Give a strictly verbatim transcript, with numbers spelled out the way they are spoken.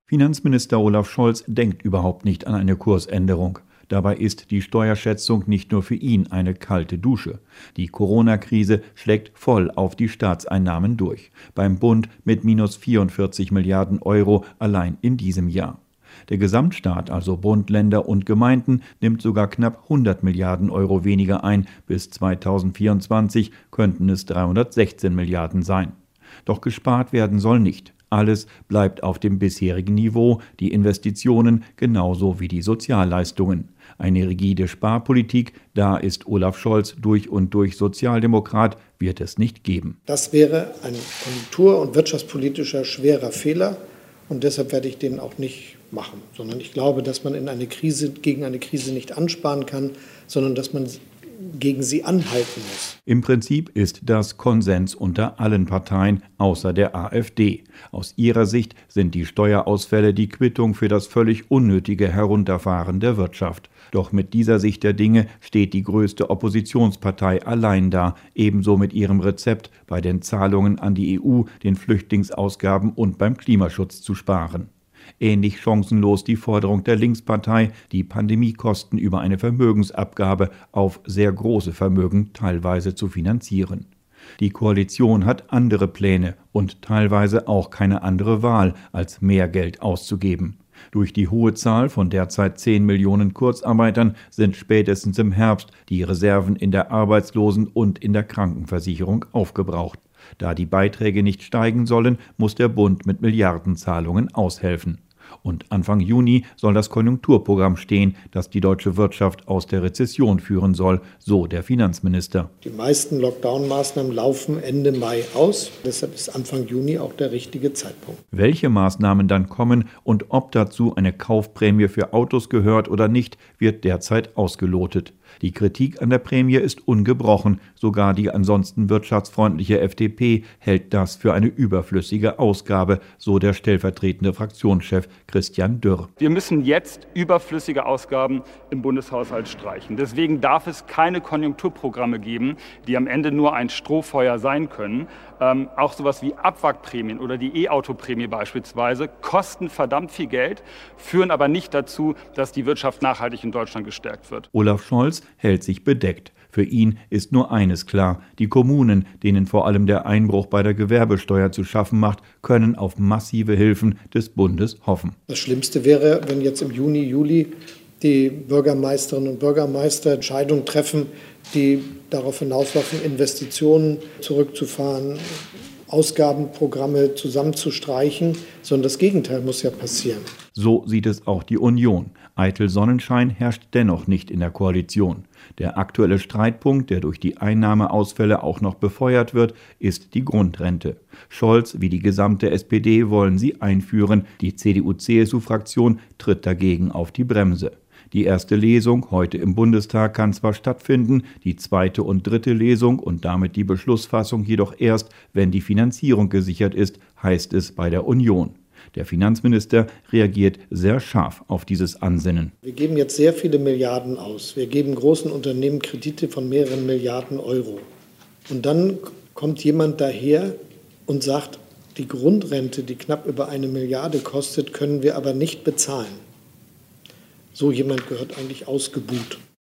Finanzminister Olaf Scholz denkt überhaupt nicht an eine Kursänderung. Dabei ist die Steuerschätzung nicht nur für ihn eine kalte Dusche. Die Corona-Krise schlägt voll auf die Staatseinnahmen durch. Beim Bund mit minus vierundvierzig Milliarden Euro allein in diesem Jahr. Der Gesamtstaat, also Bund, Länder und Gemeinden, nimmt sogar knapp hundert Milliarden Euro weniger ein. Bis zweitausendvierundzwanzig könnten es dreihundertsechzehn Milliarden sein. Doch gespart werden soll nicht. Alles bleibt auf dem bisherigen Niveau, die Investitionen genauso wie die Sozialleistungen. Eine rigide Sparpolitik, da ist Olaf Scholz durch und durch Sozialdemokrat, wird es nicht geben. Das wäre ein konjunktur- und wirtschaftspolitischer schwerer Fehler und deshalb werde ich den auch nicht machen, sondern ich glaube, dass man in eine Krise, gegen eine Krise nicht ansparen kann, sondern dass man gegen sie anhalten muss. Im Prinzip ist das Konsens unter allen Parteien, außer der AfD. Aus ihrer Sicht sind die Steuerausfälle die Quittung für das völlig unnötige Herunterfahren der Wirtschaft. Doch mit dieser Sicht der Dinge steht die größte Oppositionspartei allein da, ebenso mit ihrem Rezept, bei den Zahlungen an die E U, den Flüchtlingsausgaben und beim Klimaschutz zu sparen. Ähnlich chancenlos die Forderung der Linkspartei, die Pandemiekosten über eine Vermögensabgabe auf sehr große Vermögen teilweise zu finanzieren. Die Koalition hat andere Pläne und teilweise auch keine andere Wahl, als mehr Geld auszugeben. Durch die hohe Zahl von derzeit zehn Millionen Kurzarbeitern sind spätestens im Herbst die Reserven in der Arbeitslosen- und in der Krankenversicherung aufgebraucht. Da die Beiträge nicht steigen sollen, muss der Bund mit Milliardenzahlungen aushelfen. Und Anfang Juni soll das Konjunkturprogramm stehen, das die deutsche Wirtschaft aus der Rezession führen soll, so der Finanzminister. Die meisten Lockdown-Maßnahmen laufen Ende Mai aus. Deshalb ist Anfang Juni auch der richtige Zeitpunkt. Welche Maßnahmen dann kommen und ob dazu eine Kaufprämie für Autos gehört oder nicht, wird derzeit ausgelotet. Die Kritik an der Prämie ist ungebrochen. Sogar die ansonsten wirtschaftsfreundliche F D P hält das für eine überflüssige Ausgabe, so der stellvertretende Fraktionschef Christian Dürr. Wir müssen jetzt überflüssige Ausgaben im Bundeshaushalt streichen. Deswegen darf es keine Konjunkturprogramme geben, die am Ende nur ein Strohfeuer sein können. Ähm, auch sowas wie Abwrackprämien oder die E-Auto-Prämie beispielsweise kosten verdammt viel Geld, führen aber nicht dazu, dass die Wirtschaft nachhaltig in Deutschland gestärkt wird. Olaf Scholz hält sich bedeckt. Für ihn ist nur eines klar: Die Kommunen, denen vor allem der Einbruch bei der Gewerbesteuer zu schaffen macht, können auf massive Hilfen des Bundes hoffen. Das Schlimmste wäre, wenn jetzt im Juni, Juli die Bürgermeisterinnen und Bürgermeister Entscheidungen treffen, die darauf hinauslaufen, Investitionen zurückzufahren, Ausgabenprogramme zusammenzustreichen, sondern das Gegenteil muss ja passieren. So sieht es auch die Union. Eitel Sonnenschein herrscht dennoch nicht in der Koalition. Der aktuelle Streitpunkt, der durch die Einnahmeausfälle auch noch befeuert wird, ist die Grundrente. Scholz wie die gesamte S P D wollen sie einführen. Die C D U C S U-Fraktion tritt dagegen auf die Bremse. Die erste Lesung heute im Bundestag kann zwar stattfinden, die zweite und dritte Lesung und damit die Beschlussfassung jedoch erst, wenn die Finanzierung gesichert ist, heißt es bei der Union. Der Finanzminister reagiert sehr scharf auf dieses Ansinnen. Wir geben jetzt sehr viele Milliarden aus. Wir geben großen Unternehmen Kredite von mehreren Milliarden Euro. Und dann kommt jemand daher und sagt, die Grundrente, die knapp über eine Milliarde kostet, können wir aber nicht bezahlen. So jemand gehört eigentlich ausgebuht.